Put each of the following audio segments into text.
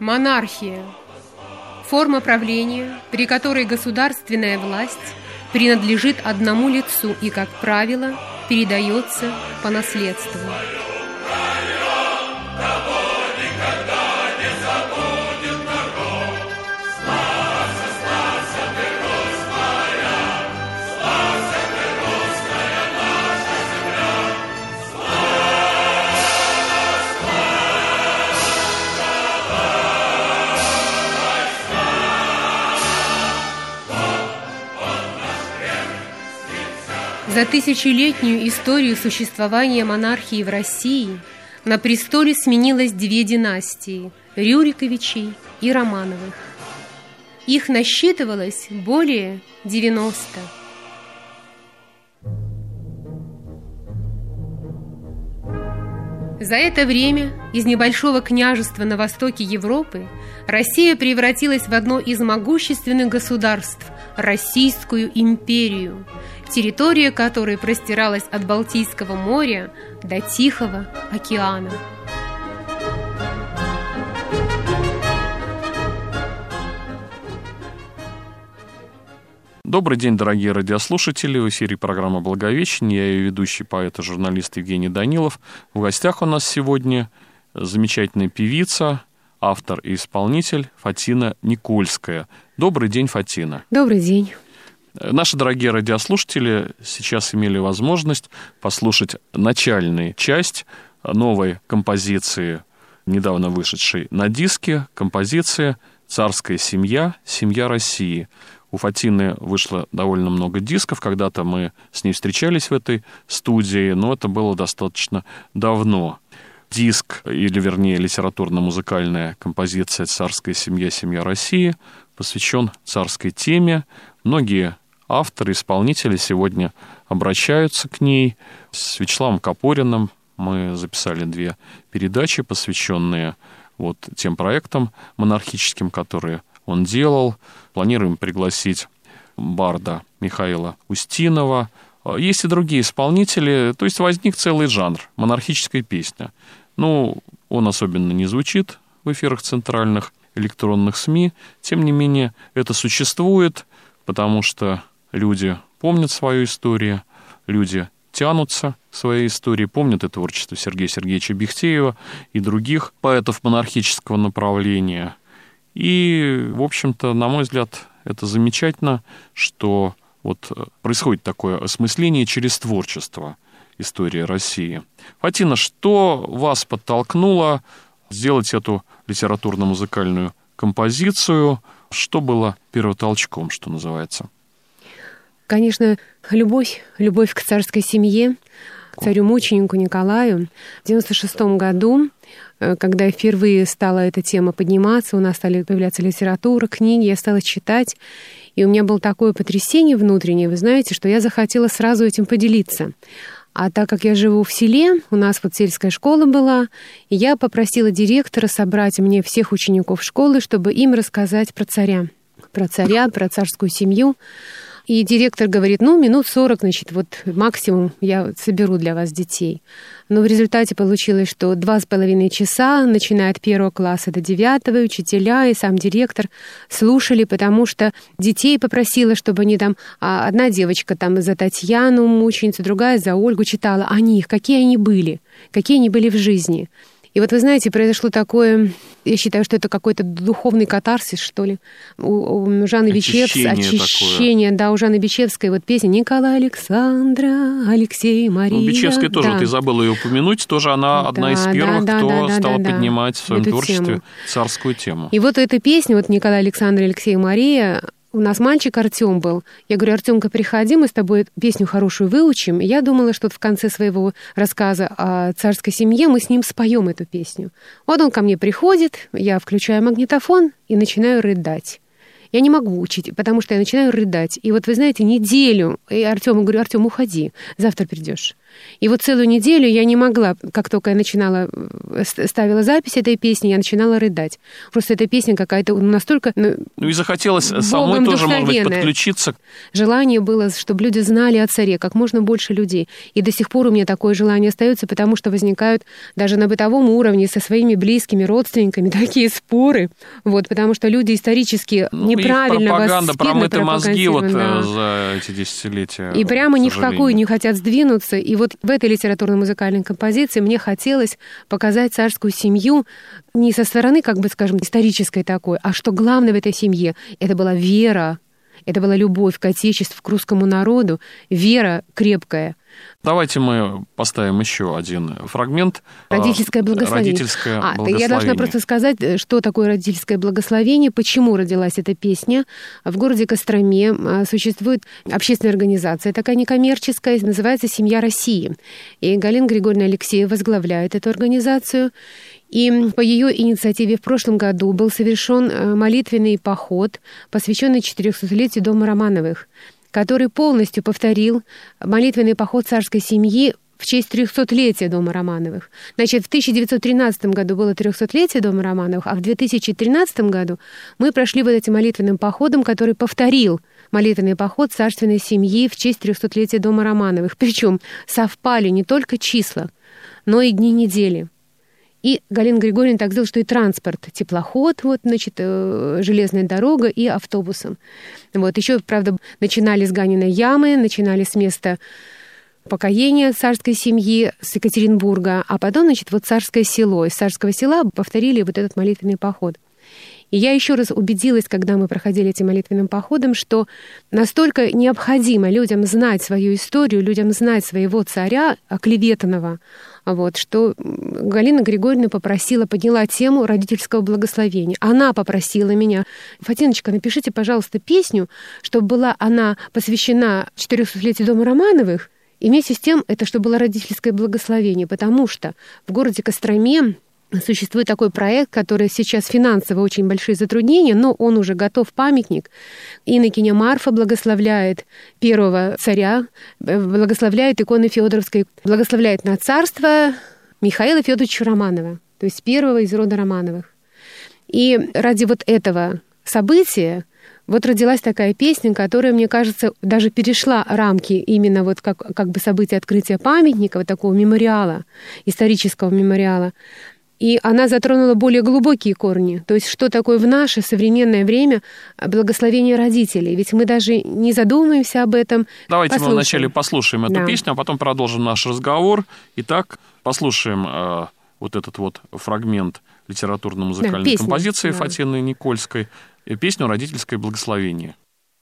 Монархия – форма правления, при которой государственная власть принадлежит одному лицу и, как правило, передается по наследству. За тысячелетнюю историю существования монархии в России на престоле сменилось две династии – Рюриковичей и Романовых. Их насчитывалось более 90. За это время из небольшого княжества на востоке Европы Россия превратилась в одно из могущественных государств – Российскую империю, территория которой простиралась от Балтийского моря до Тихого океана. Добрый день, дорогие радиослушатели. В эфире программа «Благовещение». Я ее ведущий поэт и журналист Евгений Данилов. В гостях у нас сегодня замечательная певица, автор и исполнитель Фатина Никольская. Добрый день, Фатина. Добрый день. Наши дорогие радиослушатели сейчас имели возможность послушать начальную часть новой композиции, недавно вышедшей на диске, композиции «Царская семья. Семья России». У Фатины вышло довольно много дисков. Когда-то мы с ней встречались в этой студии, но это было достаточно давно. Диск, или вернее литературно-музыкальная композиция «Царская семья. Семья России» посвящен царской теме. Многие авторы, исполнители сегодня обращаются к ней. С Вячеславом Копориным мы записали 2 передачи, посвященные тем проектам монархическим, которые он делал. Планируем пригласить барда Михаила Устинова. Есть и другие исполнители. То есть возник целый жанр – монархическая песня. Он особенно не звучит в эфирах центральных электронных СМИ. Тем не менее, это существует, потому что люди помнят свою историю, люди тянутся к своей истории, помнят и творчество Сергея Сергеевича Бехтеева и других поэтов монархического направления. И, в общем-то, на мой взгляд, это замечательно, что происходит такое осмысление через творчество истории России. Фатина, что вас подтолкнуло сделать эту литературно-музыкальную композицию? Что было первотолчком, что называется? Конечно, любовь к царской семье, к царю-мученику Николаю. В 1996 году, когда впервые стала эта тема подниматься, у нас стали появляться литература, книги, я стала читать, и у меня было такое потрясение внутреннее, вы знаете, что я захотела сразу этим поделиться. А так как я живу в селе, у нас сельская школа была, и я попросила директора собрать мне всех учеников школы, чтобы им рассказать про царя, про царскую семью. И директор говорит, минут 40, максимум я соберу для вас детей. Но в результате получилось, что 2,5 часа, начиная от 1 класса до 9, учителя и сам директор слушали, потому что детей попросила, чтобы они одна девочка за Татьяну, мученицу, другая за Ольгу читала о них, какие они были в жизни. И вы знаете, произошло такое, я считаю, что это какой-то духовный катарсис, что ли, у Жанны Бичевской, очищение, у Жанны Бичевской песня «Николай, Александра, Алексей, Мария». Бичевская тоже, ты забыла ее упомянуть, тоже она одна из первых, кто стала поднимать в своем творчестве царскую тему. И эта песня, «Николай, Александра, Алексей, Мария», у нас мальчик Артём был. Я говорю, Артёмка, приходи, мы с тобой песню хорошую выучим. И я думала, что в конце своего рассказа о царской семье мы с ним споем эту песню. Он ко мне приходит, я включаю магнитофон и начинаю рыдать. я не могу учить, потому что я начинаю рыдать. И вот, вы знаете, неделю, и Артёму говорю: Артём, уходи, завтра придешь. И вот целую неделю я не могла, как только я ставила запись этой песни, я начинала рыдать. Просто эта песня какая-то настолько... и захотелось самой тоже, может быть, подключиться. Желание было, чтобы люди знали о царе, как можно больше людей. И до сих пор у меня такое желание остается, потому что возникают даже на бытовом уровне со своими близкими родственниками такие споры. Вот, потому что люди исторически неправильно пропаганда, промыты мозги да. За эти десятилетия. И прямо ни в какую не хотят сдвинуться. И вот в этой литературно-музыкальной композиции мне хотелось показать царскую семью не со стороны, как бы, скажем, исторической такой, а что главное в этой семье — это была вера, это была любовь к Отечеству, к русскому народу, вера крепкая. Давайте мы поставим еще один фрагмент. Родительское благословение. Я должна просто сказать, что такое родительское благословение, почему родилась эта песня. В городе Костроме существует общественная организация, такая некоммерческая, называется «Семья России». И Галина Григорьевна Алексеева возглавляет эту организацию. И по ее инициативе в прошлом году был совершен молитвенный поход, посвященный 400-летию дома Романовых, который полностью повторил молитвенный поход царской семьи в честь 300-летия дома Романовых. Значит, в 1913 году было 300-летие дома Романовых, а в 2013 году мы прошли вот этим молитвенным походом, который повторил молитвенный поход царственной семьи в честь 300-летия дома Романовых. Причем совпали не только числа, но и дни недели. И Галина Григорьевна так сделала, что и транспорт, теплоход, железная дорога и автобусом. Еще, правда, начинали с Ганиной ямы, начинали с места покоения царской семьи, с Екатеринбурга, а потом, царское село. Из царского села повторили этот молитвенный поход. И я еще раз убедилась, когда мы проходили этим молитвенным походом, что настолько необходимо людям знать свою историю, людям знать своего царя, оклеветанного, что Галина Григорьевна подняла тему родительского благословения. Она попросила меня: Фатиночка, напишите, пожалуйста, песню, чтобы была она посвящена 400-летию дома Романовых, и вместе с тем это чтобы было родительское благословение, потому что в городе Костроме существует такой проект, который сейчас финансово очень большие затруднения, но он уже готов, памятник. Инокиня Марфа благословляет первого царя, благословляет иконы Фёдоровской, благословляет на царство Михаила Фёдоровича Романова, то есть первого из рода Романовых. И ради этого события родилась такая песня, которая, мне кажется, даже перешла рамки именно как бы события открытия памятника, такого мемориала, исторического мемориала. И она затронула более глубокие корни. То есть что такое в наше современное время благословение родителей. Ведь мы даже не задумываемся об этом. Давайте мы вначале послушаем эту песню, а потом продолжим наш разговор. Итак, послушаем этот фрагмент литературно-музыкальной композиции Фатины Никольской, песню «Родительское благословение».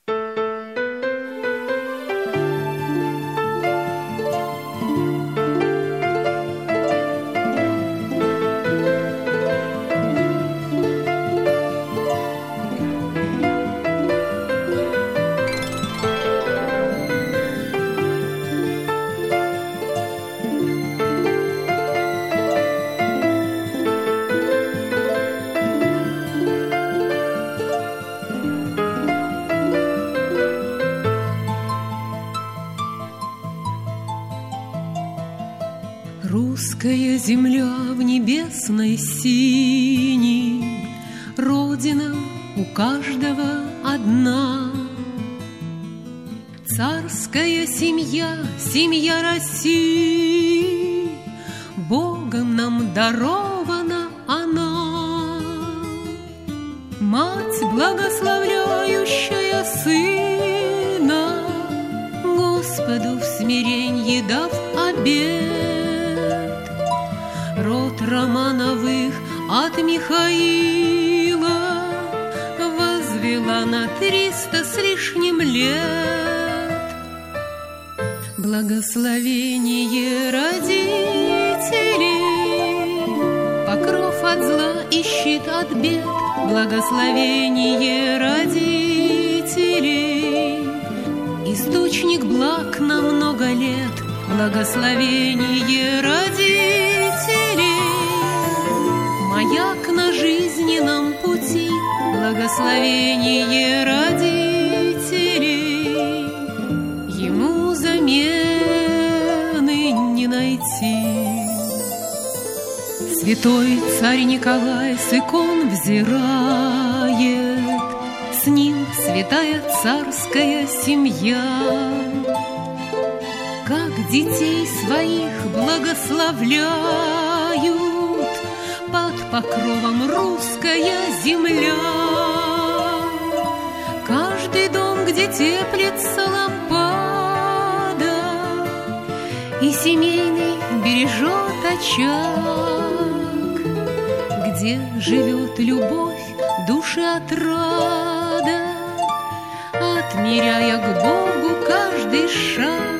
Русская земля в небесной синей, Родина у каждого одна. Царская семья, семья России, Богом нам дарована она. Мать, благословляющая сына, Господу в смиренье дав обет. Род Романовых от Михаила возвела на 300 с лишним лет. Благословение родителей, покров от зла и щит от бед. Благословение родителей, источник благ на много лет. Благословение родителей, маяк на жизненном пути. Благословение Святой царь Николай с икон взирает, с ним святая царская семья. Как детей своих благословляют под покровом русская земля. Каждый дом, где теплится лампада, и семейный бережет очаг, где живет любовь, души отрада, отмеряя к Богу каждый шаг.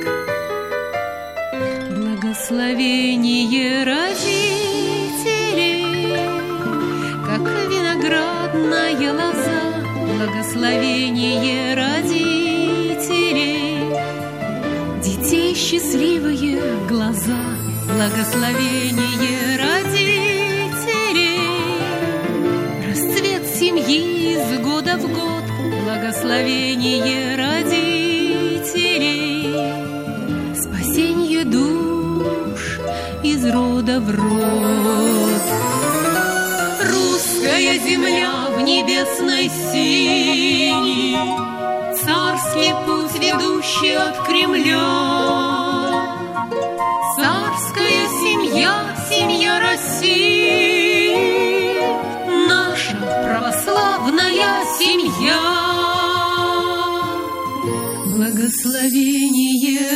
Благословение родителей, как виноградная лоза. Благословение родителей, детей счастливые глаза. Благословение родителей, расцвет семьи из года в год. Благословение родителей, спасенье душ из рода в род. Русская земля в небесной синей, царский путь, ведущий от Кремля. Царская семья, семья России, наша православная семья. Благословение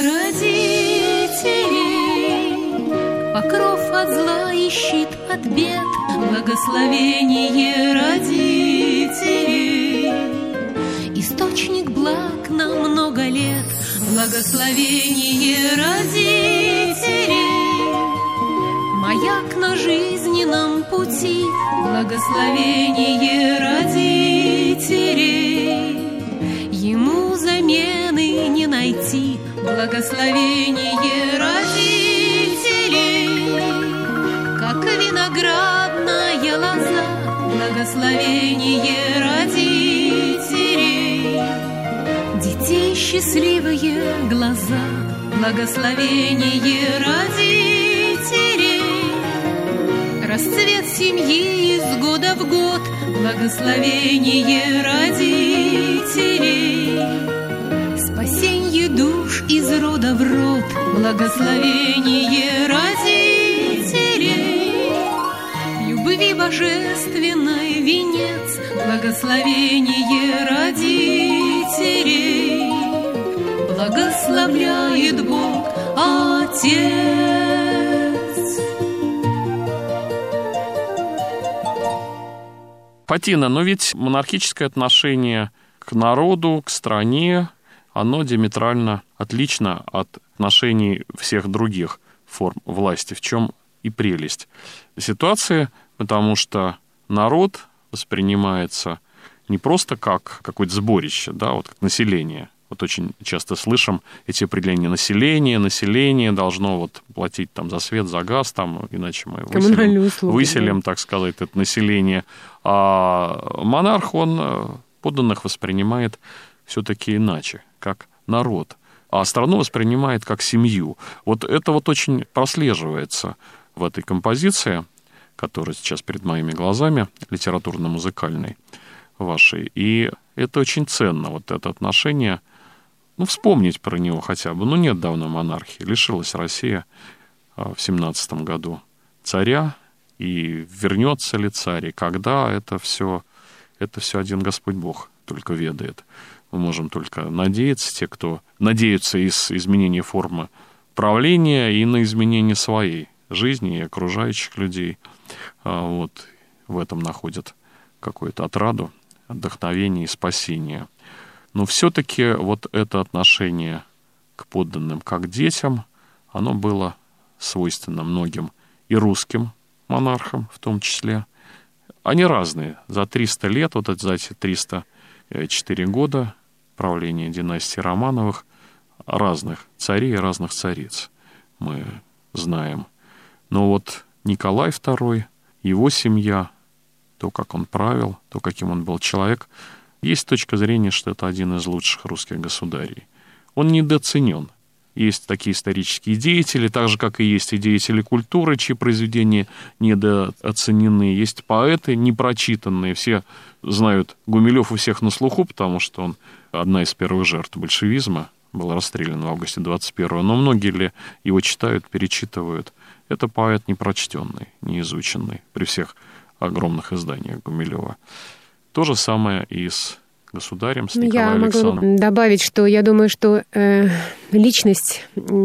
родителей, покров от зла и щит от бед. Благословение родителей, источник благ на много лет. Благословение родителей, маяк на жизненном пути. Благословение родителей, ему замены не найти. Благословение родителей, как виноградная лоза. Благословение родителей, детей счастливые глаза. Благословение родителей, расцвет семьи из года в год. Благословение родителей, спасенье душ из рода в род. Благословение родителей, любви божественной венец. Благословение родителей, благословляет Бог Отец. Фатина, но ведь монархическое отношение к народу, к стране, оно диаметрально отлично от отношений всех других форм власти, в чем и прелесть ситуации, потому что народ воспринимается не просто как какое-то сборище, да, вот как население. Вот очень часто слышим эти определения население должно вот платить там за свет, за газ, там, иначе мы выселим, так сказать, это население. А монарх, он подданных воспринимает все-таки иначе, как народ, а страну воспринимает как семью. Вот это вот очень прослеживается в этой композиции, которая сейчас перед моими глазами, литературно-музыкальной вашей. И это очень ценно, вот это отношение. Ну, вспомнить про него хотя бы. Ну, нет давно монархии. Лишилась Россия в 17 году царя. И вернется ли царь, и когда, это все один Господь Бог только ведает. Мы можем только надеяться, те, кто надеются из изменения формы правления и на изменение своей жизни и окружающих людей. Вот в этом находят какую-то отраду, вдохновение и спасение. Но все-таки вот это отношение к подданным, как к детям, оно было свойственно многим и русским монархам в том числе. Они разные. За 300 лет, вот за эти 304 года правления династии Романовых, разных царей и разных цариц мы знаем. Но вот Николай II, его семья, то, как он правил, то, каким он был человек, есть точка зрения, что это один из лучших русских государей. Он недооценен. есть такие исторические деятели, так же, как и есть и деятели культуры, чьи произведения недооценены. Есть поэты непрочитанные. Все знают, Гумилев у всех на слуху, потому что он одна из первых жертв большевизма, был расстрелян в августе 21-го. Но многие ли его читают, перечитывают? Это поэт непрочтенный, неизученный при всех огромных изданиях Гумилева. То же самое и с государем, с Николаем Александровичем. Я могу добавить, что я думаю, что личность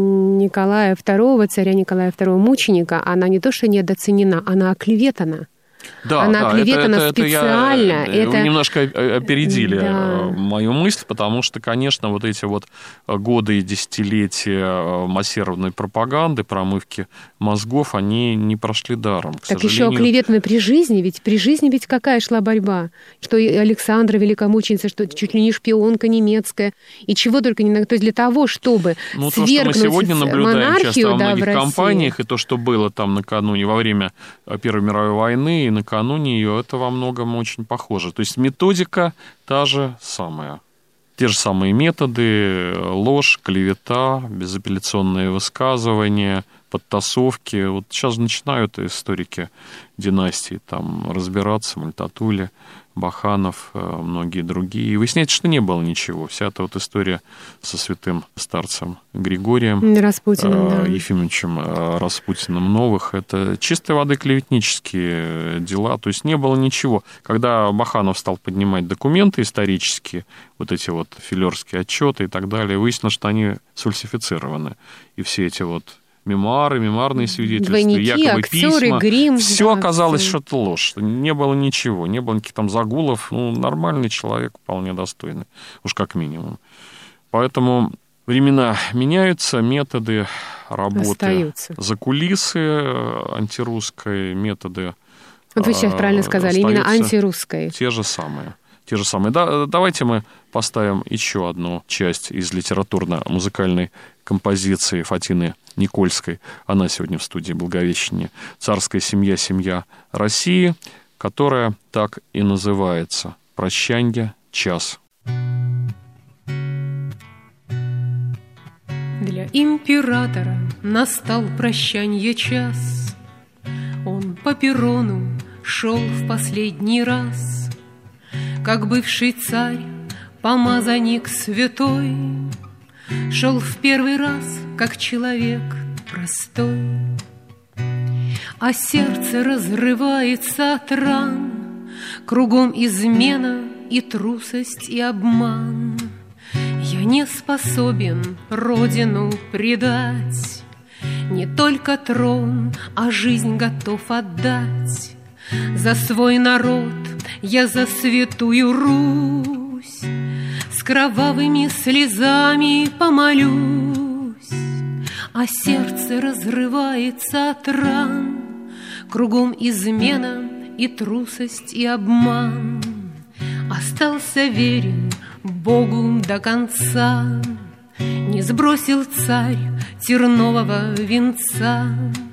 Николая II, царя Николая II, мученика, она не то что недооценена, она оклеветана. Да, она оклеветана специально. Вы немножко опередили мою мысль, потому что, конечно, вот эти вот годы и десятилетия массированной пропаганды, промывки мозгов, они не прошли даром. Так еще оклеветаны при жизни, ведь какая шла борьба? Что и Александра Великомученица, что чуть ли не шпионка немецкая, и чего только не... То есть для того, чтобы свергнуть монархию, то, что мы сегодня наблюдаем часто во многих в России. кампаниях, и то, что было там накануне, во время Первой мировой войны, и накануне ее, это во многом очень похоже. То есть методика та же самая. Те же самые методы, ложь, клевета, безапелляционные высказывания, подтасовки. Вот сейчас начинают историки династии там разбираться, Мальтатули, Баханов, многие другие. И выясняется, что не было ничего. Вся эта вот история со святым старцем Григорием Распутиным, Ефимовичем Распутиным Новых, это чистой воды клеветнические дела. То есть не было ничего. Когда Баханов стал поднимать документы исторические, вот эти вот филерские отчеты и так далее, выяснилось, что они сфальсифицированы. И все эти вот мемуары, мемуарные свидетельства, двойники, якобы актеры, письма. грим. Все оказалось, что это ложь. Не было ничего. Не было никаких там загулов. Нормальный человек, вполне достойный. Уж как минимум. Поэтому времена меняются, методы работы остаются. закулисы антирусской, методы Вот вы сейчас правильно сказали, именно антирусской. Те же самые. Давайте мы поставим еще одну часть из литературно-музыкальной композиции Фатины Никольской. Она сегодня в студии Благовещения. «Царская семья, семья России», которая так и называется «Прощанье, час». Для императора настал прощанье час. Он по перрону шел в последний раз, как бывший царь, помазанник святой, шел в первый раз, как человек простой. А сердце разрывается от ран, кругом измена и трусость и обман. Я не способен родину предать, не только трон, а жизнь готов отдать. За свой народ я за святую Русь с кровавыми слезами помолюсь. А сердце разрывается от ран, кругом измена и трусость и обман. Остался верен Богу до конца, не сбросил царь тернового венца.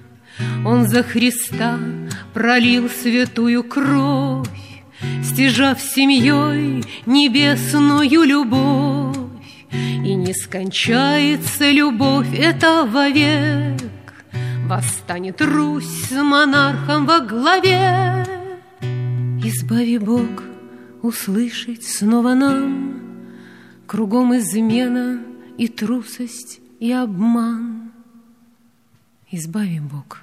Он за Христа пролил святую кровь, стяжав семьей небесную любовь. И не скончается любовь эта вовек, восстанет Русь с монархом во главе. Избави, Бог, услышать снова нам, кругом измена и трусость и обман. Избави, Бог.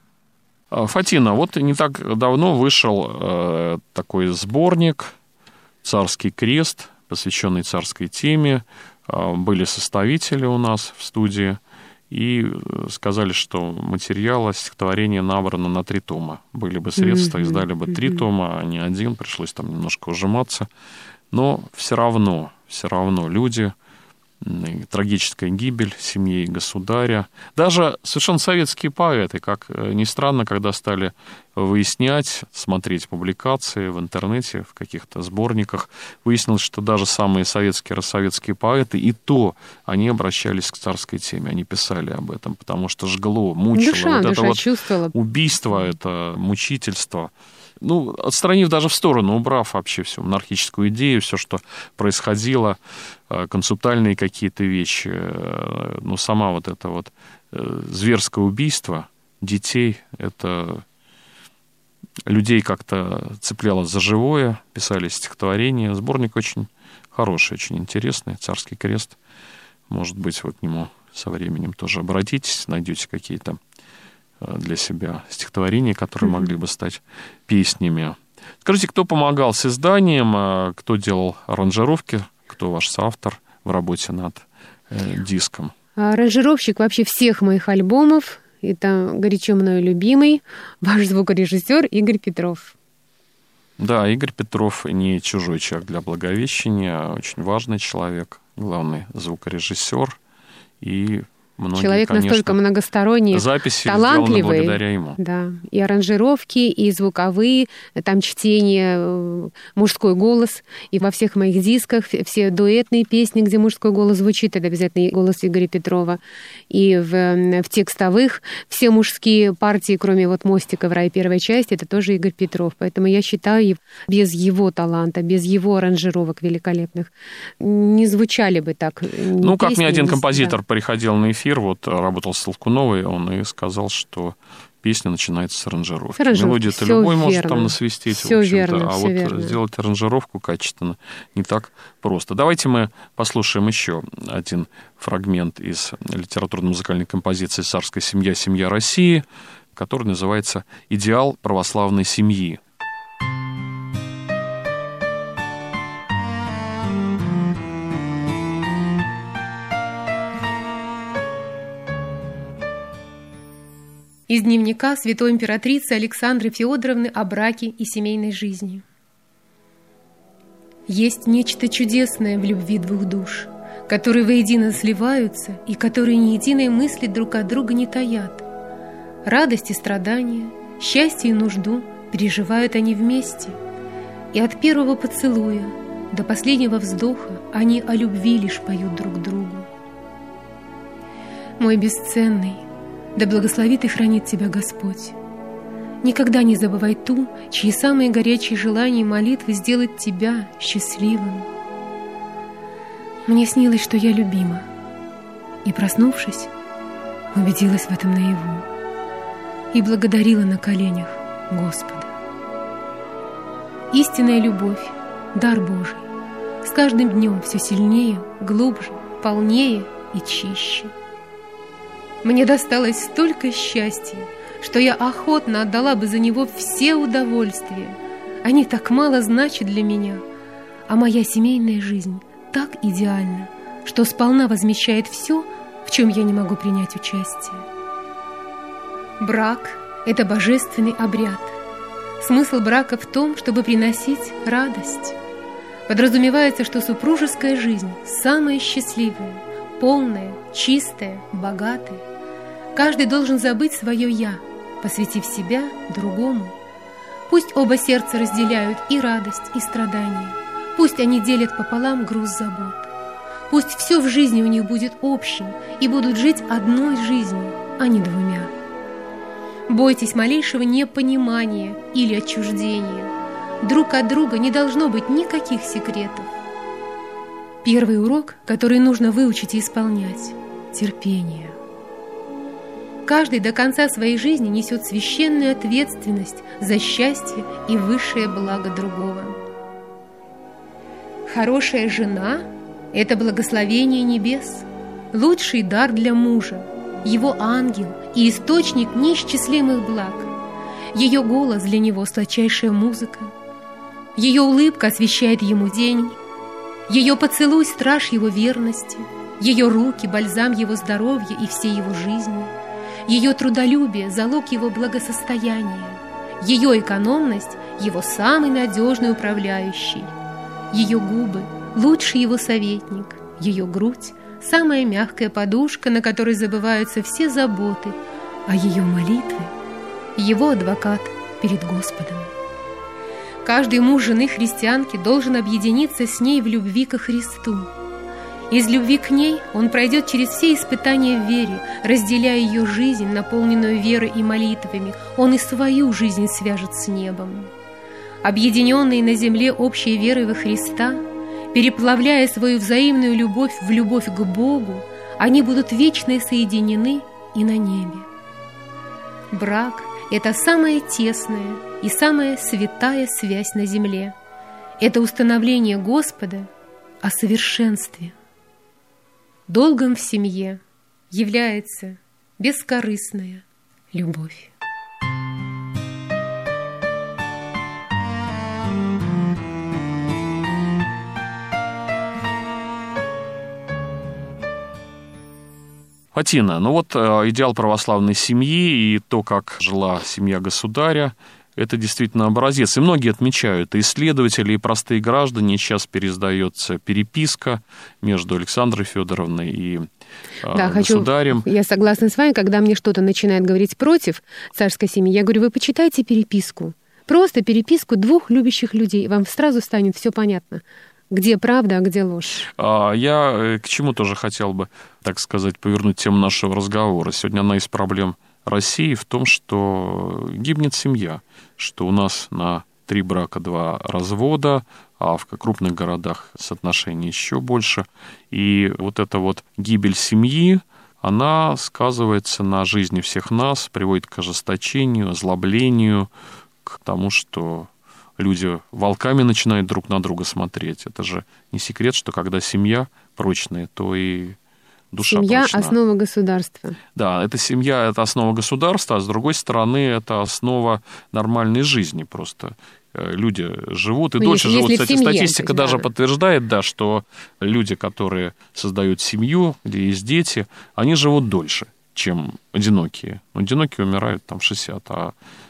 Фатина, вот не так давно вышел такой сборник «Царский крест», посвященный царской теме. Были составители у нас в студии и сказали, что материала стихотворения набрано на 3 тома. Были бы средства, издали бы 3 тома, а не 1. Пришлось там немножко ужиматься. Но все равно люди... Трагическая гибель семьи и государя. Даже совершенно советские поэты, как ни странно, когда стали выяснять, смотреть публикации в интернете, в каких-то сборниках, выяснилось, что даже самые советские, рассоветские поэты, и то они обращались к царской теме, они писали об этом, потому что жгло, мучило. Душа чувствовала. Убийство, это мучительство. отстранив даже в сторону, убрав вообще всю монархическую идею, все, что происходило, концептуальные какие-то вещи, сама вот это вот зверское убийство детей, это людей как-то цепляло за живое, писали стихотворения. Сборник очень хороший, очень интересный, «Царский крест». Может быть, вы к нему со временем тоже обратитесь, найдете какие-то для себя стихотворения, которые могли бы стать песнями. Скажите, кто помогал с изданием, кто делал аранжировки, кто ваш соавтор в работе над диском? Аранжировщик вообще всех моих альбомов, это горячо мною любимый ваш звукорежиссер Игорь Петров. Да, Игорь Петров не чужой человек для Благовещения, а очень важный человек, главный звукорежиссер и многие, человек, конечно, настолько многосторонний, записи талантливый, сделаны благодаря ему. Да, и аранжировки, и звуковые, там чтение, мужской голос, и во всех моих дисках все дуэтные песни, где мужской голос звучит, это обязательно голос Игоря Петрова, и в текстовых все мужские партии, кроме вот «Мостика в рай» первой части, это тоже Игорь Петров, поэтому я считаю, без его таланта, без его аранжировок великолепных не звучали бы так. Как мне один композитор приходил на эфир, работал с Толкуновой, он и сказал, что песня начинается с аранжировки. Мелодию-то любой может там насвистеть, всё верно, а верно. Сделать аранжировку качественно не так просто. Давайте мы послушаем еще один фрагмент из литературно-музыкальной композиции «Царская семья. Семья России», который называется «Идеал православной семьи». Из дневника святой императрицы Александры Феодоровны о браке и семейной жизни. Есть нечто чудесное в любви двух душ, которые воедино сливаются и которые ни единой мысли друг от друга не таят. Радость и страдания, счастье и нужду переживают они вместе, и от первого поцелуя до последнего вздоха они о любви лишь поют друг другу. Мой бесценный, да благословит и хранит тебя Господь. Никогда не забывай ту, чьи самые горячие желания и молитвы сделают тебя счастливым. Мне снилось, что я любима, и, проснувшись, убедилась в этом наяву и благодарила на коленях Господа. Истинная любовь, дар Божий, с каждым днем все сильнее, глубже, полнее и чище. Мне досталось столько счастья, что я охотно отдала бы за него все удовольствия. Они так мало значат для меня, а моя семейная жизнь так идеальна, что сполна возмещает все, в чем я не могу принять участие. Брак – это божественный обряд. Смысл брака в том, чтобы приносить радость. Подразумевается, что супружеская жизнь самая счастливая, полная, чистая, богатая. Каждый должен забыть свое «я», посвятив себя другому. Пусть оба сердца разделяют и радость, и страдания. Пусть они делят пополам груз забот. Пусть все в жизни у них будет общим и будут жить одной жизнью, а не двумя. Бойтесь малейшего непонимания или отчуждения. Друг от друга не должно быть никаких секретов. Первый урок, который нужно выучить и исполнять – терпение. Каждый до конца своей жизни несет священную ответственность за счастье и высшее благо другого. Хорошая жена – это благословение небес, лучший дар для мужа, его ангел и источник неисчислимых благ. Ее голос для него – сладчайшая музыка, ее улыбка освещает ему день, ее поцелуй – страж его верности, ее руки – бальзам его здоровья и всей его жизни. Ее трудолюбие – залог его благосостояния, ее экономность – его самый надежный управляющий, ее губы – лучший его советник, ее грудь – самая мягкая подушка, на которой забываются все заботы, а ее молитвы – его адвокат перед Господом. Каждый муж жены христианки должен объединиться с ней в любви ко Христу. Из любви к ней он пройдет через все испытания в вере, разделяя ее жизнь, наполненную верой и молитвами. Он и свою жизнь свяжет с небом. объединенные на земле общей верой во Христа, переплавляя свою взаимную любовь в любовь к Богу, они будут вечно соединены и на небе. Брак – это самая тесная и самая святая связь на земле. Это установление Господа о совершенстве. Долгом в семье является бескорыстная любовь. Фатина, ну вот идеал православной семьи и то, как жила семья государя, это действительно образец. И многие отмечают, и исследователи, и простые граждане. Сейчас переиздается переписка между Александрой Федоровной и государем. Я согласна с вами, когда мне что-то начинает говорить против царской семьи, я говорю, вы почитайте переписку. Просто переписку двух любящих людей. Вам сразу станет все понятно. Где правда, а где ложь? Я к чему тоже хотел бы, так сказать, повернуть тему нашего разговора. Сегодня одна из проблем России в том, что гибнет семья, что у нас на 3 брака 2 развода, а в крупных городах соотношение еще больше. И вот эта вот гибель семьи, она сказывается на жизни всех нас, приводит к ожесточению, озлоблению, к тому, что люди волками начинают друг на друга смотреть. Это же не секрет, что когда семья прочная, то и душа семья прочна. – основа государства. Да, это семья – это основа государства, а с другой стороны, это основа нормальной жизни просто. Люди живут и дольше живут. Кстати, семье, статистика даже подтверждает, да, что люди, которые создают семью, где есть дети, они живут дольше, чем одинокие. Одинокие умирают там 60, а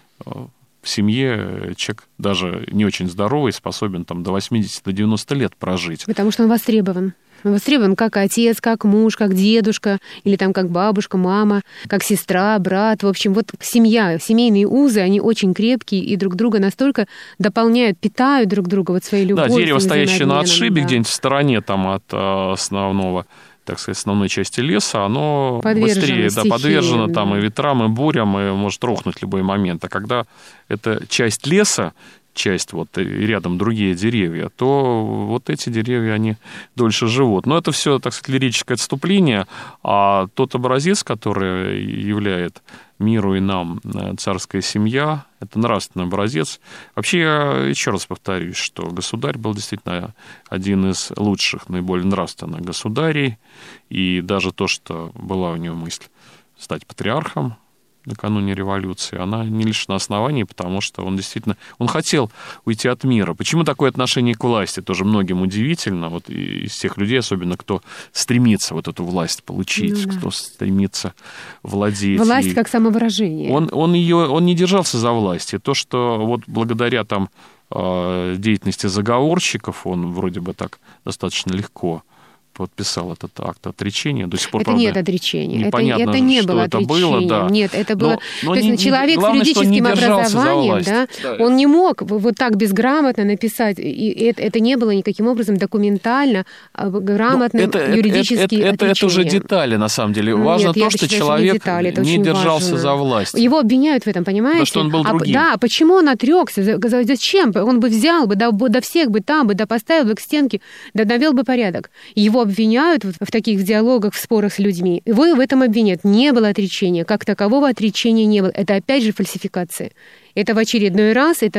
в семье человек даже не очень здоровый способен там до 80, до 90 лет прожить. Потому что он востребован. Он востребован как отец, как муж, как дедушка, или там как бабушка, мама, как сестра, брат. В общем, вот семья, семейные узы, они очень крепкие и друг друга настолько дополняют, питают друг друга вот своей любовью. Да, дерево, стоящее на отшибе, да, где-нибудь в стороне там от основного, так сказать, основной части леса, оно быстрее подвержено там и ветрам, и бурям, и может рухнуть в любой момент. А когда эта часть леса, часть вот и рядом другие деревья, то вот эти деревья, они дольше живут. Но это все, так сказать, лирическое отступление, а тот образец, который являет миру и нам царская семья, это нравственный образец. Вообще, я еще раз повторюсь, что государь был действительно один из лучших, наиболее нравственных государей, и даже то, что была у него мысль стать патриархом накануне революции, она не лишена оснований, потому что он действительно, он хотел уйти от мира. Почему такое отношение к власти? Тоже многим удивительно, вот из тех людей, особенно кто стремится вот эту власть получить, кто стремится владеть. Власть как самовыражение. Он не держался за власть. И то, что вот благодаря там деятельности заговорщиков, он вроде бы так достаточно легко подписал этот акт отречения. До сих пор, это правда, нет отречения. Непонятно, это не что было это отречением. было, да. Нет, это было... Но то есть человек с юридическим образованием, да, он не мог вот так безграмотно написать, и это не было никаким образом документально, грамотно, юридически отречение. Это уже детали, на самом деле. Важно то, что человек не держался за власть. Его обвиняют в этом, понимаете? Да, что он был другим. Да, почему он отрекся? Зачем? Он бы взял бы, до всех бы там бы, поставил бы к стенке, навел бы порядок. Его обвиняют в таких диалогах, в спорах с людьми. Его в этом обвинят. Не было отречения. Как такового отречения не было. Это опять же фальсификация. Это в очередной раз, это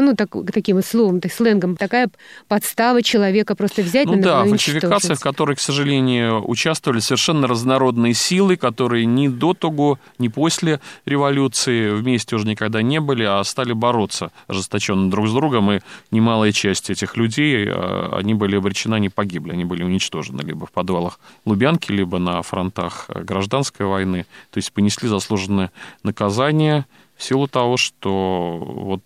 таким словом, сленгом, такая подстава человека просто взять и фальсификация, в которой, к сожалению, участвовали совершенно разнородные силы, которые ни до того, ни после революции вместе уже никогда не были, а стали бороться ожесточенно друг с другом, и немалая часть этих людей, они были обречены, они погибли, они были уничтожены либо в подвалах Лубянки, либо на фронтах гражданской войны, то есть понесли заслуженное наказание в силу того, что вот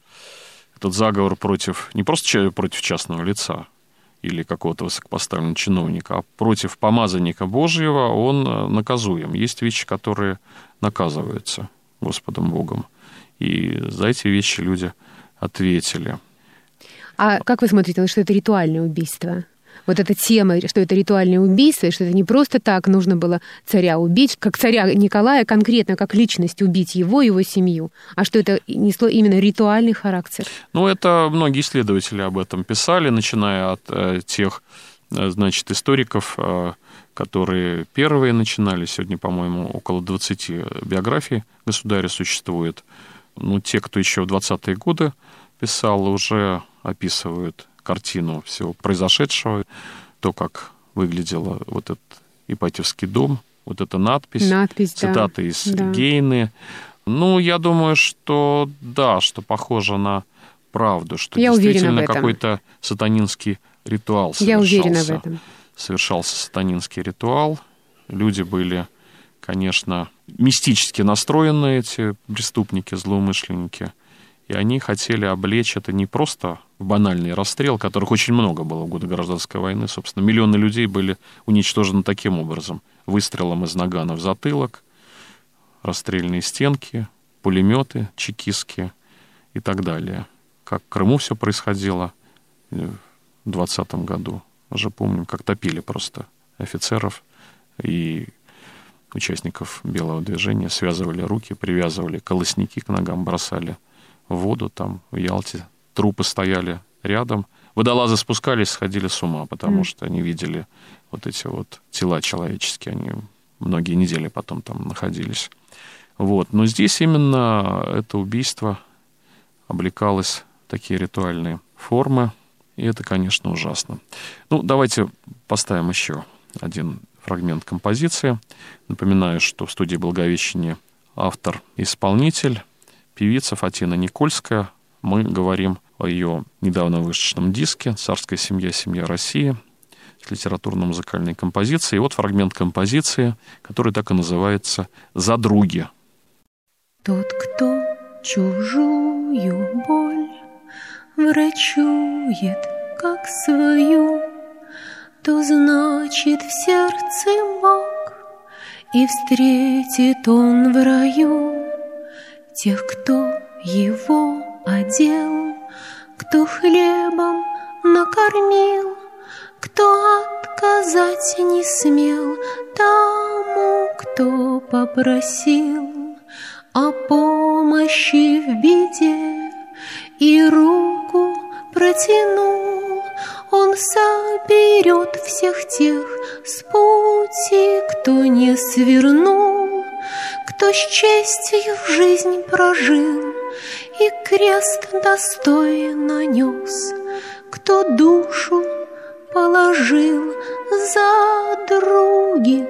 этот заговор не просто против частного лица или какого-то высокопоставленного чиновника, а против помазанника Божьего, он наказуем. Есть вещи, которые наказываются Господом Богом. И за эти вещи люди ответили. А как вы смотрите, что это ритуальное убийство? вот эта тема, что это ритуальное убийство, и что это не просто так нужно было царя убить, как царя Николая конкретно, как личность убить его семью, а что это несло именно ритуальный характер. Ну, это многие исследователи об этом писали, начиная от тех, значит, историков, которые первые начинали. Сегодня, по-моему, около 20 биографий государя существует. Ну, те, кто еще в 20-е годы писал, уже описывают картину всего произошедшего, то, как выглядел вот этот Ипатьевский дом, вот эта надпись цитаты из Гейны. Ну, я думаю, что да, что похоже на правду, что я действительно какой-то сатанинский ритуал совершался. Я уверена в этом. Совершался сатанинский ритуал. Люди были, конечно, мистически настроены, эти преступники, злоумышленники. И они хотели облечь это не просто в банальный расстрел, которых очень много было в годы Гражданской войны. Собственно, миллионы людей были уничтожены таким образом. Выстрелом из нагана в затылок, расстрельные стенки, пулеметы чекистские и так далее. Как в Крыму все происходило в 2020 году. Уже помним, как топили просто офицеров и участников белого движения, связывали руки, привязывали колосники к ногам, бросали в воду там, в Ялте. Трупы стояли рядом. Водолазы спускались, сходили с ума, потому что они видели вот эти вот тела человеческие. Они многие недели потом там находились. Вот. Но здесь именно это убийство облекалось в такие ритуальные формы. И это, конечно, ужасно. Ну, давайте поставим еще один фрагмент композиции. Напоминаю, что в студии Благовещения автор-исполнитель, певица Фатина Никольская. Мы говорим о ее недавно вышедшем диске «Царская семья, семья России» с литературно-музыкальной композицией. И вот фрагмент композиции, который так и называется «Задруги». Тот, кто чужую боль врачует как свою, то значит в сердце Бог, и встретит он в раю тех, кто его одел, кто хлебом накормил, кто отказать не смел тому, кто попросил о помощи в беде и руку протянул. Он соберет всех тех с пути, кто не свернул, кто с честью жизнь прожил и крест достойно нес, кто душу положил за други,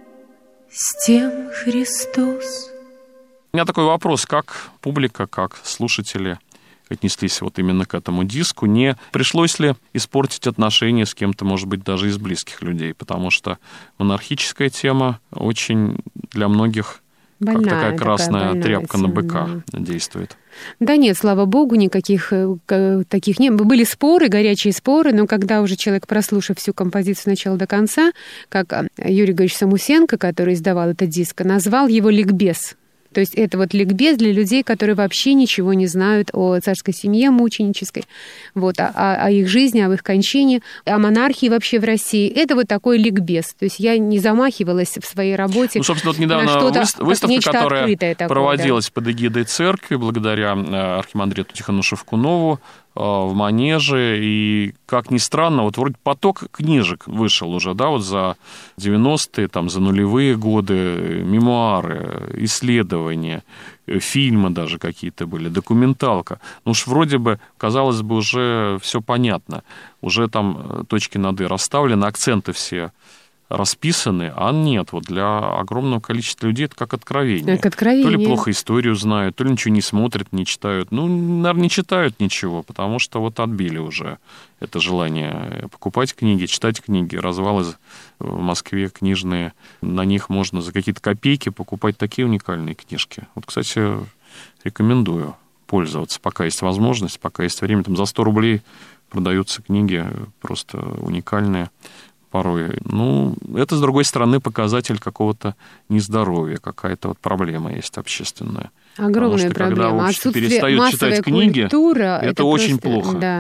с тем Христос. У меня такой вопрос, как публика, как слушатели отнеслись вот именно к этому диску? Не пришлось ли испортить отношения с кем-то, может быть, даже из близких людей? Потому что монархическая тема очень для многих как такая красная тряпка на быка действует. Да нет, слава богу, никаких таких не было. Были споры, горячие споры, но когда уже человек, прослушав всю композицию с начала до конца, как Юрий Григорьевич Самусенко, который издавал этот диск, назвал его «ликбез». То есть это вот ликбез для людей, которые вообще ничего не знают о царской семье мученической, вот, о их жизни, об их кончине, о монархии вообще в России. Это вот такой ликбез. То есть я не замахивалась в своей работе. Ну, собственно, вот недавно выставка, которая проводилась под эгидой церкви, благодаря архимандриту Тихону Шевкунову, в Манеже, и, как ни странно, вот вроде поток книжек вышел уже, да, вот за 90-е, там, за нулевые годы, мемуары, исследования, фильмы даже какие-то были, документалка. Ну уж вроде бы, казалось бы, уже все понятно, уже там точки над «и» расставлены, акценты все расписаны, а нет, вот для огромного количества людей это как откровение. Как откровение. То ли плохо историю знают, то ли ничего не смотрят, не читают. Ну, наверное, не читают ничего, потому что вот отбили уже это желание покупать книги, читать книги. Развалы в Москве книжные, на них можно за какие-то копейки покупать такие уникальные книжки. Вот, кстати, рекомендую пользоваться, пока есть возможность, пока есть время. Там за 100 рублей продаются книги просто уникальные. Порой. Ну, это, с другой стороны, показатель какого-то нездоровья, какая-то вот проблема есть общественная. Огромная проблема. Когда общество перестает читать книги, это очень плохо. Да.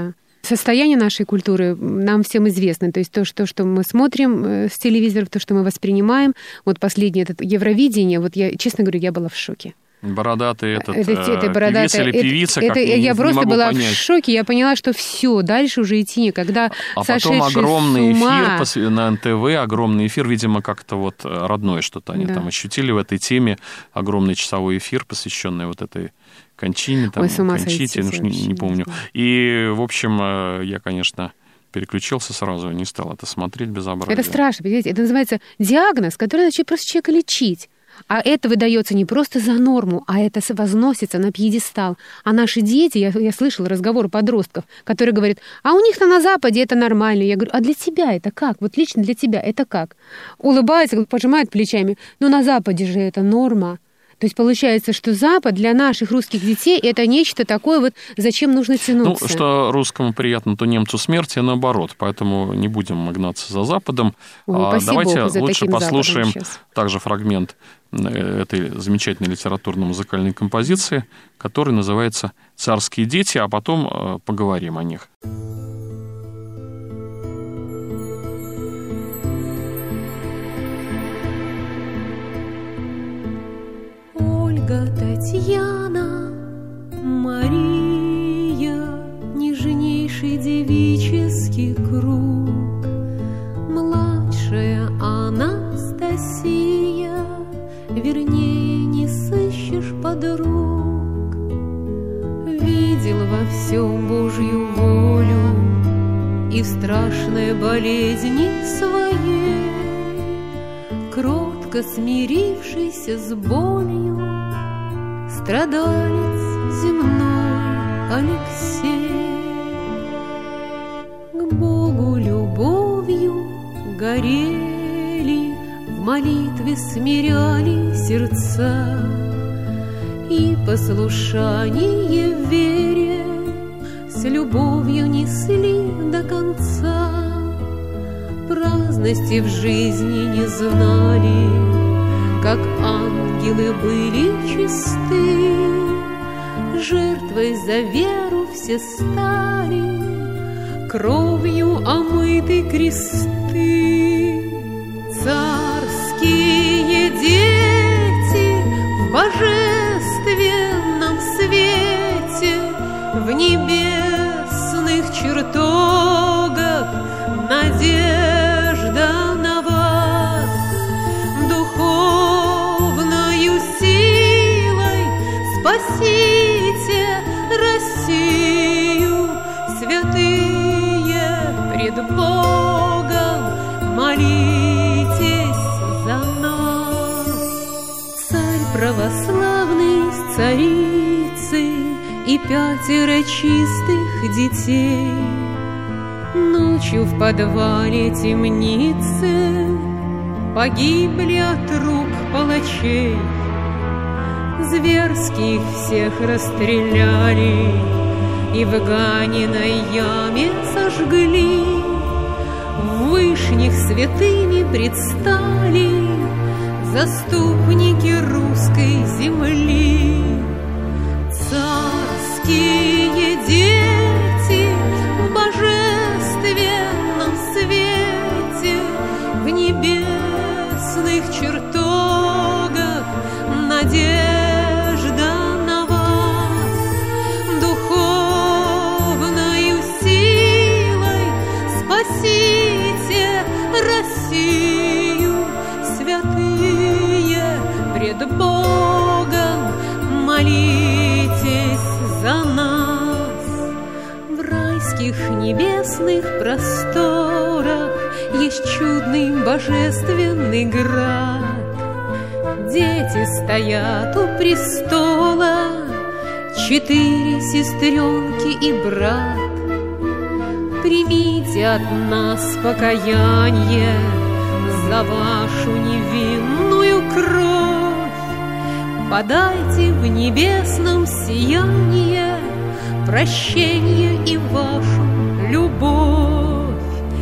Состояние нашей культуры нам всем известно. То есть то, что мы смотрим с телевизоров, то, что мы воспринимаем. Вот последнее это Евровидение. Вот я, честно говорю, я была в шоке. Бородатый певец или певица, как я просто была понять. В шоке. Я поняла, что все, дальше уже идти никогда. А потом огромный эфир на НТВ, огромный эфир, видимо, как-то вот родное что-то они там ощутили в этой теме. Огромный часовой эфир, посвященный вот этой кончине, там, кончите, не помню. И, в общем, я, конечно, переключился сразу, не стал это смотреть, безобразие. Это страшно, понимаете? Это называется диагноз, который надо просто человека лечить. А это выдается не просто за норму, а это возносится на пьедестал. А наши дети, я слышала разговор подростков, которые говорят, а у них-то на Западе это нормально. Я говорю, а для тебя это как? Вот лично для тебя это как? Улыбаются, пожимают плечами. Но на Западе же это норма. То есть получается, что Запад для наших русских детей это нечто такое, вот зачем нужно тянуться. Ну, что русскому приятно, то немцу смерть, и наоборот. Поэтому не будем гнаться за Западом. Давайте лучше послушаем также фрагмент этой замечательной литературно-музыкальной композиции, которая называется «Царские дети», а потом поговорим о них. Татьяна, Мария, нежнейший девический круг, младшая Анастасия, вернее, не сыщешь подруг. Видел во всем Божью волю и в страшной болезни своей, кротко смирившийся с болью, страдалец земной Алексей. К Богу любовью горели, в молитве смиряли сердца, и послушание в вере с любовью несли до конца. Праздности в жизни не знали, как ангелы были чисты, жертвой за веру все стали, кровью омыты кресты. Царские дети в божественном свете, в небесных чертогах надежда на вас, духовною силой спасите Россию, святые пред Богом молитесь за нас. Царь православный с царицей и 5 чистых детей ночью в подвале темницы погибли от рук палачей. Зверски их всех расстреляли и в Ганиной яме сожгли. В вышних святыми предстали заступники русской земли. Царские дети в божественном свете, в небесных чертогах надежда на вас, духовною силой спасите Россию, святые пред Богом молитесь за нас. В райских небесных просторах есть чудный божественный град. Дети стоят у престола, 4 сестренки и брат. Примите от нас покаяние за вашу невинную кровь, подайте в небесном сияние прощение и вашу любовь.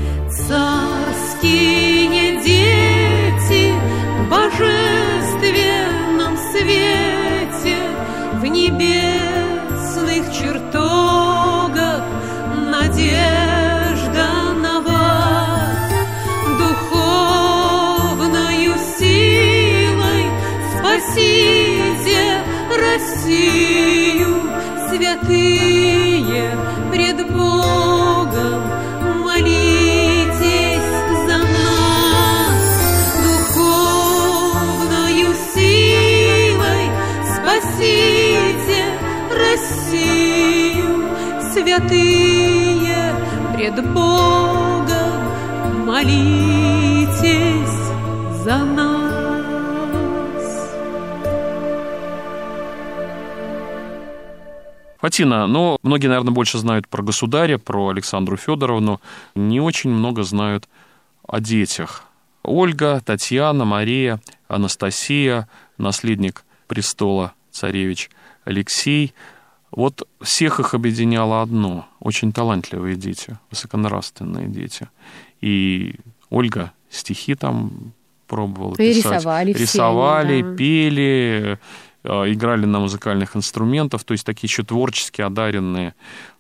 Царские дети в божественном свете, в небесных чертогах надежда святые, пред Богом молитесь за нас. Духовною силой спасите Россию. Святые, пред Богом молитесь за нас. Фатина, многие, наверное, больше знают про государя, про Александру Федоровну, не очень много знают о детях. Ольга, Татьяна, Мария, Анастасия, наследник престола царевич Алексей. Вот всех их объединяло одно – очень талантливые дети, высоконравственные дети. И Ольга стихи там пробовала писать. Рисовали, да. Пели, играли на музыкальных инструментах, то есть такие еще творчески одаренные.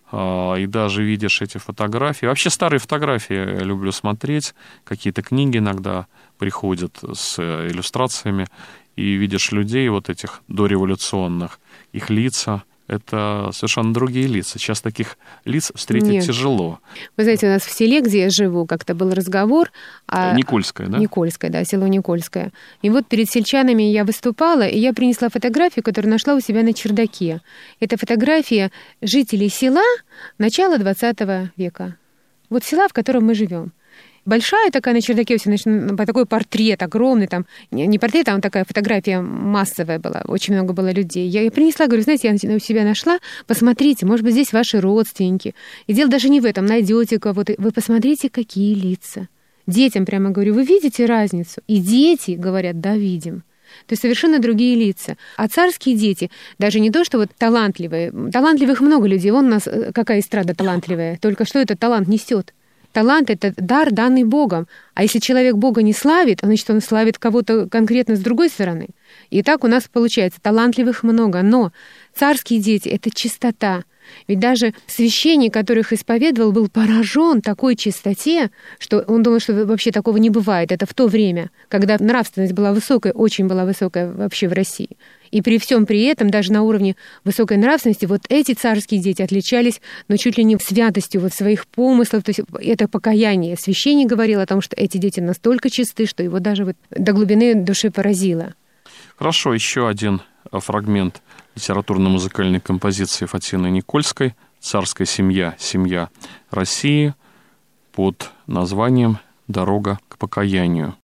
И даже видишь эти фотографии. Вообще старые фотографии я люблю смотреть. Какие-то книги иногда приходят с иллюстрациями. И видишь людей вот этих дореволюционных, их лица. Это совершенно другие лица. Сейчас таких лиц встретить тяжело. Вы знаете, у нас в селе, где я живу, как-то был разговор... Никольское, да? Никольское, да, село Никольское. И вот перед сельчанами я выступала, и я принесла фотографию, которую нашла у себя на чердаке. Это фотография жителей села начала 20 века. Вот села, в котором мы живем. Большая такая на чердаке, такой портрет огромный, там, не портрет, там такая фотография массовая была, очень много было людей. Я принесла, говорю, знаете, я у себя нашла, посмотрите, может быть, здесь ваши родственники. И дело даже не в этом, найдете кого-то, вы посмотрите, какие лица. Детям прямо говорю, вы видите разницу? И дети говорят, да, видим. То есть совершенно другие лица. А царские дети, даже не то, что вот талантливые, талантливых много людей, вон у нас какая эстрада талантливая, только что этот талант несет. Талант — это дар, данный Богом. А если человек Бога не славит, значит, он славит кого-то конкретно с другой стороны. И так у нас получается, талантливых много. Но царские дети — это чистота. Ведь даже священник, который их исповедовал, был поражен такой чистоте, что он думал, что вообще такого не бывает. Это в то время, когда нравственность была высокая, очень была высокая вообще в России. И при всем при этом, даже на уровне высокой нравственности, вот эти царские дети отличались, чуть ли не святостью вот своих помыслов. То есть это покаяние. Священник говорил о том, что эти дети настолько чисты, что его даже вот до глубины души поразило. Хорошо, еще один фрагмент литературно-музыкальной композиции Фатины Никольской «Царская семья. Семья России» под названием «Дорога к покаянию».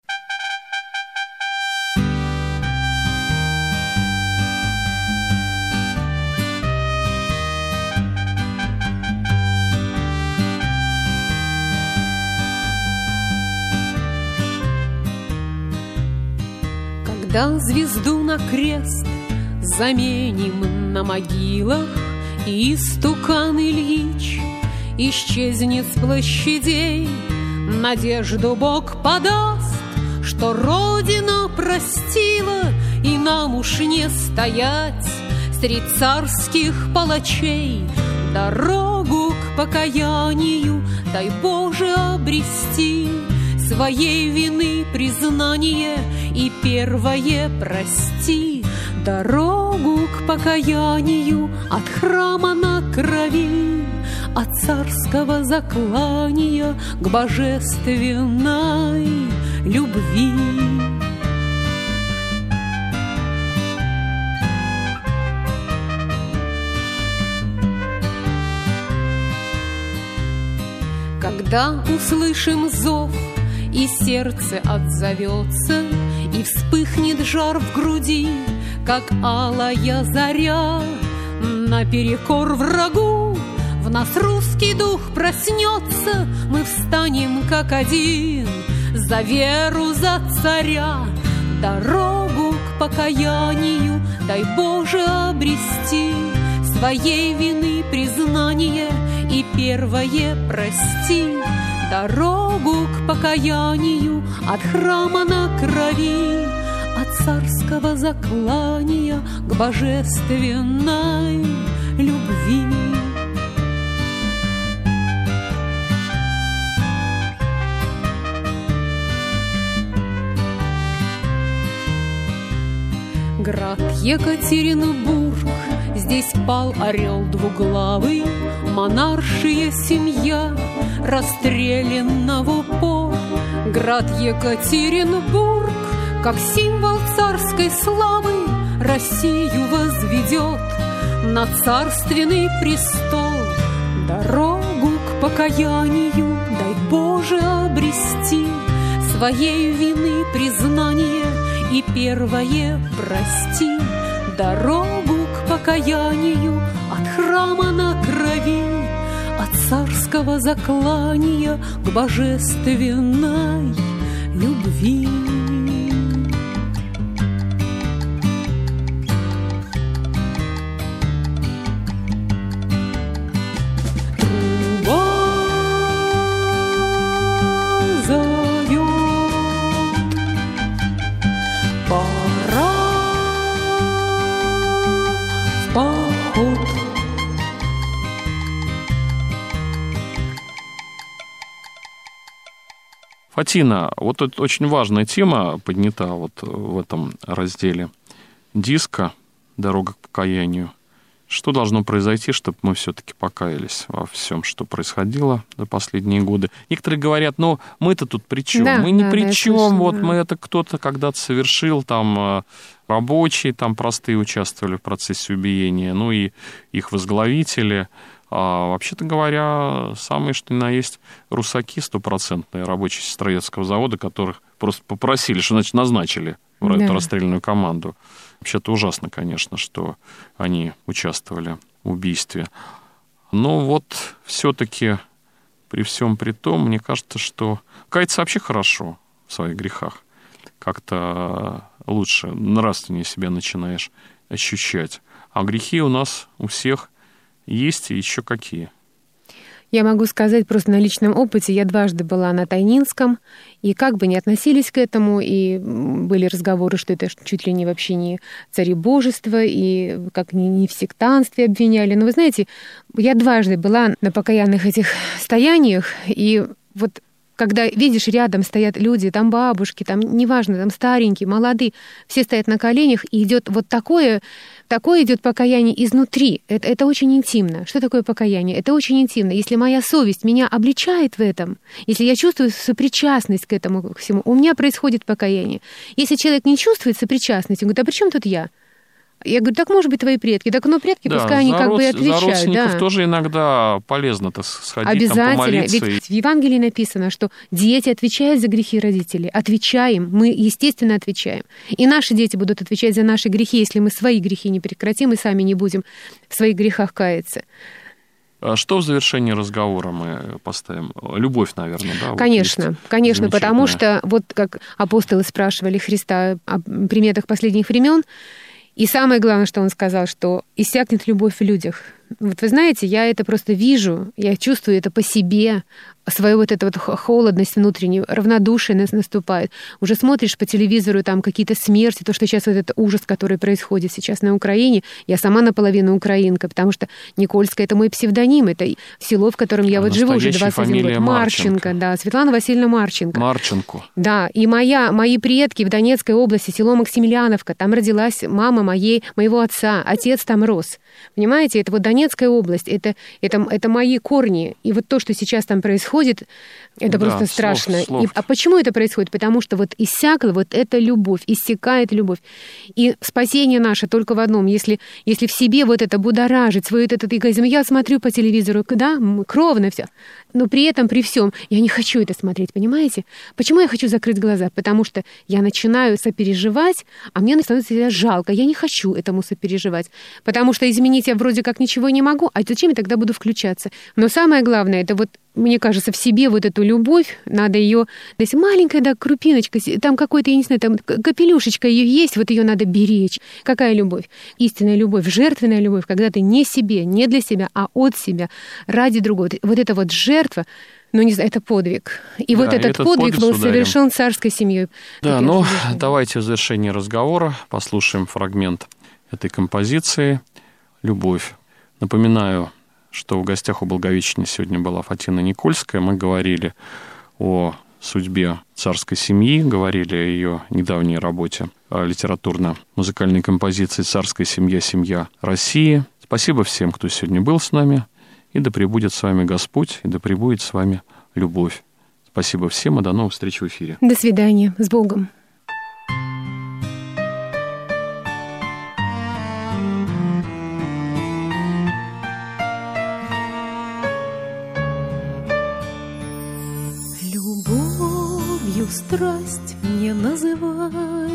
Когда звезду на крест заменим на могилах, и истукан Ильич исчезнет с площадей, надежду Бог подаст, что Родина простила, и нам уж не стоять средь царских палачей. Дорогу к покаянию дай Боже обрести, своей вины признание и первое прости. Дорогу к покаянию от храма на крови, от царского заклания к божественной любви. Когда услышим зов, и сердце отзовется, и вспыхнет жар в груди, как алая заря, наперекор врагу в нас русский дух проснется, мы встанем как один за веру, за царя. Дорогу к покаянию дай Боже обрести, своей вины признание и первое прости. Дорогу к покаянию от храма на крови, от царского заклания к божественной любви. Град Екатеринбург с Здесь пал орел двуглавый, монаршия семья, расстреляна в упор. Град Екатеринбург, как символ царской славы, Россию возведет на царственный престол. Дорогу к покаянию дай Боже обрести, своей вины признание и первое прости. Дорогу к покаянию от храма на крови, от царского заклания к божественной любви. Фатина, вот это очень важная тема поднята вот в этом разделе диска «Дорога к покаянию». Что должно произойти, чтобы мы все-таки покаялись во всем, что происходило за последние годы? Некоторые говорят, ну, мы-то тут при чем? Да, мы ни при да, чем, слышно, вот да. мы это кто-то когда-то совершил, там рабочие, там простые участвовали в процессе убиения, ну и их возглавители. А вообще-то говоря, самые что ни на есть русаки стопроцентные, рабочие Сестрорецкого завода, которых просто попросили, что значит назначили в эту расстрельную команду. Вообще-то ужасно, конечно, что они участвовали в убийстве. Но вот все-таки при всем при том, мне кажется, что каяться вообще хорошо в своих грехах. Как-то лучше, нравственнее себя начинаешь ощущать. А грехи у нас у всех есть и еще какие. Я могу сказать просто на личном опыте. Я дважды была на Тайнинском, и как бы ни относились к этому, и были разговоры, что это чуть ли не вообще не цаrebожество, и как не в сектанстве обвиняли. Но вы знаете, я дважды была на покаянных этих стояниях, и вот когда видишь, рядом стоят люди, там бабушки, там неважно, там старенькие, молодые, все стоят на коленях, и идет вот такое идет покаяние изнутри. Это очень интимно. Что такое покаяние? Это очень интимно. Если моя совесть меня обличает в этом, если я чувствую сопричастность к этому ко всему, у меня происходит покаяние. Если человек не чувствует сопричастности, он говорит, а при чем тут я? Я говорю, так, может быть, твои предки. Так, ну, предки, да, пускай они как бы и отвечают. За родственников тоже иногда полезно-то сходить, обязательно. Там, помолиться. Ведь в Евангелии написано, что дети отвечают за грехи родителей. Отвечаем. Мы, естественно, отвечаем. И наши дети будут отвечать за наши грехи, если мы свои грехи не прекратим и сами не будем в своих грехах каяться. А что в завершении разговора мы поставим? Любовь, наверное, да? Конечно, вот конечно, потому что вот как апостолы спрашивали Христа о приметах последних времен, и самое главное, что он сказал, что иссякнет любовь в людях. Вот вы знаете, я это просто вижу, я чувствую это по себе, свою вот эту вот холодность внутреннюю, равнодушие наступает. Уже смотришь по телевизору, там какие-то смерти, то, что сейчас вот этот ужас, который происходит сейчас на Украине. Я сама наполовину украинка, потому что Никольская — это мой псевдоним, это село, в котором я вот живу уже 21 год. Марченко, да, Светлана Васильевна Марченко. Марченко. Да, и мои предки в Донецкой области, село Максимилиановка, там родилась мама моего отца, отец там рос. Понимаете, это вот Донецкая область, это мои корни. И вот то, что сейчас там происходит, это просто страшно. А почему это происходит? Потому что вот иссякла вот эта любовь, иссякает любовь. И спасение наше только в одном. Если в себе вот это будоражить, свой этот эгоизм, я смотрю по телевизору, да, кровно все. Но при этом, при всем, я не хочу это смотреть, понимаете? Почему я хочу закрыть глаза? Потому что я начинаю сопереживать, а мне становится жалко. Я не хочу этому сопереживать. Потому что изменить я вроде как ничего не могу, а зачем я тогда буду включаться? Но самое главное, это вот, мне кажется, в себе вот эту любовь, надо ее, если маленькая, да, крупиночка, там какой-то, я не знаю, там капелюшечка ее есть, вот ее надо беречь. Какая любовь? Истинная любовь, жертвенная любовь, когда ты не себе, не для себя, а от себя, ради другого. Вот это вот жертва, ну, не знаю, это подвиг. И да, вот этот подвиг был совершен царской семьей. Да, ну, давайте в завершении разговора послушаем фрагмент этой композиции «Любовь». Напоминаю, что в гостях у Благовещения сегодня была Фатина Никольская. Мы говорили о судьбе царской семьи, говорили о ее недавней работе о литературно-музыкальной композиции «Царская семья. Семья России». Спасибо всем, кто сегодня был с нами. И да пребудет с вами Господь, и да пребудет с вами любовь. Спасибо всем, и до новых встреч в эфире. До свидания. С Богом. Любовью страсть не называй,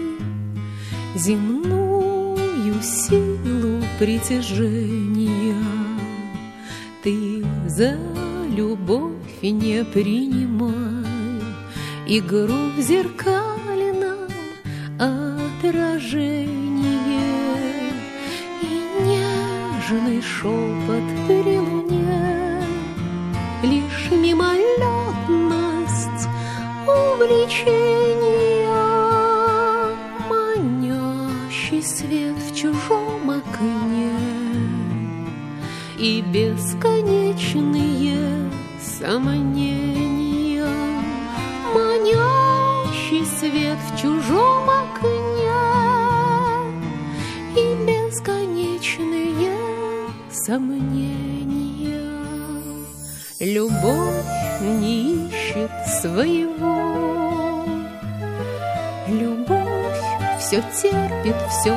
земную силу притяжения ты за любовь не принимай, игру в зеркальном отражении и нежный шепот при луне, лишь мимолетность увлечения, манящий свет в чужом окне и бесконечные сомнения, манящий свет в чужом окне и бесконечные сомнения. Любовь не ищет своего, любовь все терпит, все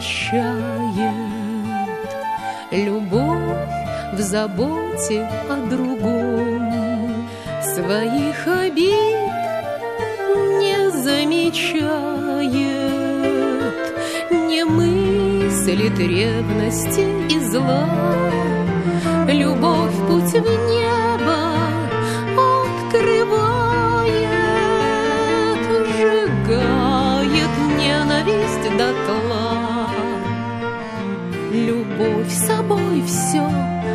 прощает, любовь в заботе о другом своих обид не замечает, не мыслит ревности и зла. Любовь путь в небо открывает, сжигает ненависть дотла. Любовь собой все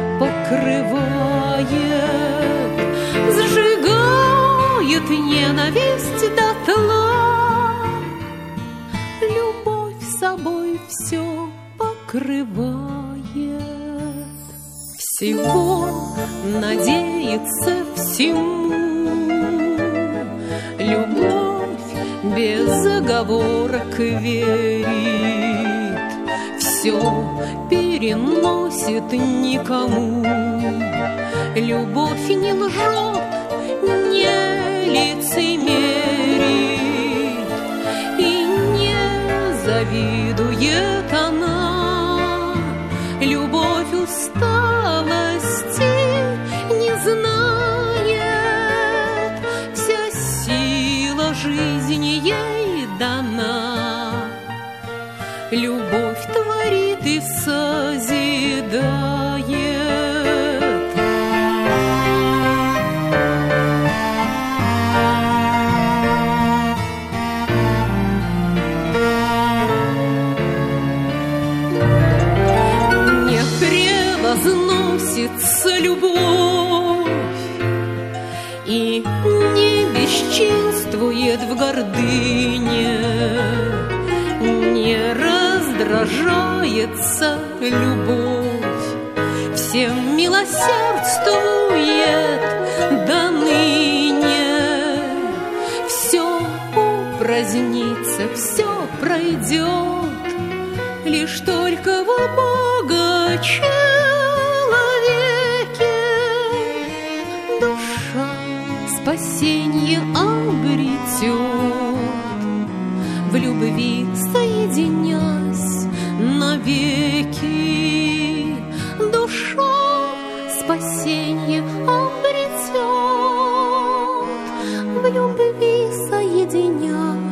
покрывает, сжигает ненависть дотла. Любовь собой все покрывает, всего надеется всему. Любовь без оговорок верит, все переносит никому. Любовь не лжет, не лицемерит, и не завидует она. Любовь усталости не знает, вся сила жизни ей дана. Любовь творит и созидает. Не превозносится любовь и не бесчинствует в гордыне, не раздражается любовь, всем милосердствует до ныне. Все упразднится, все пройдет, лишь только в Бога человеке душа спасенье обретет, в любви соединясь навеки. Душа спасенье обретет, в любви соединясь